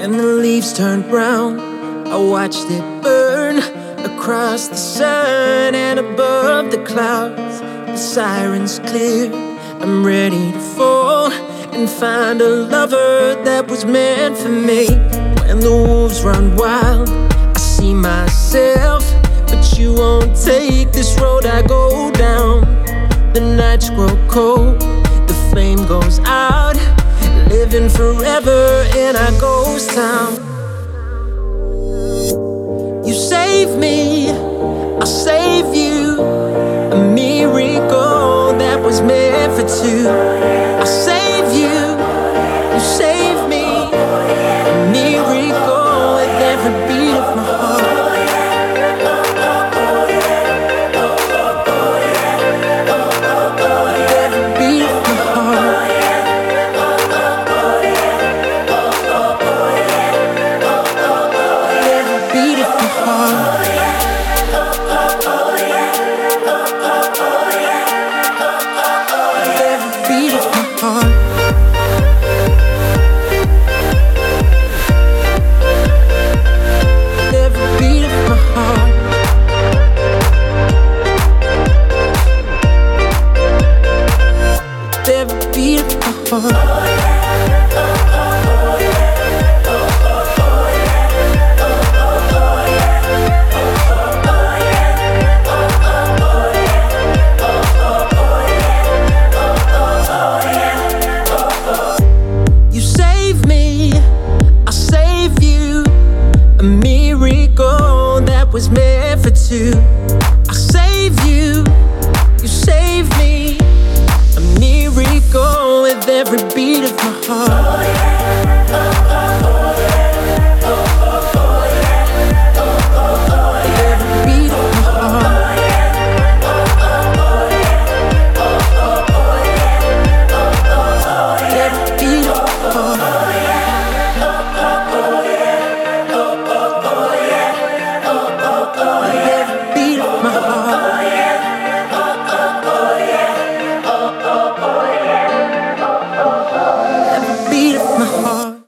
When the leaves turned brown, I watched it burn across the sun and above the clouds. The sirens clear, I'm ready to fall and find a lover that was meant for me. When the wolves run wild, I see myself, but you won't take this road I go down. The nights grow cold, the flame goes out, living forever in our ghost town. You save me, I'll save you, a miracle that was meant for two. I'll save you, you save me, a miracle with every beat of my heart. Was meant for two. I'll save you, you save me, a miracle with every beat of my heart.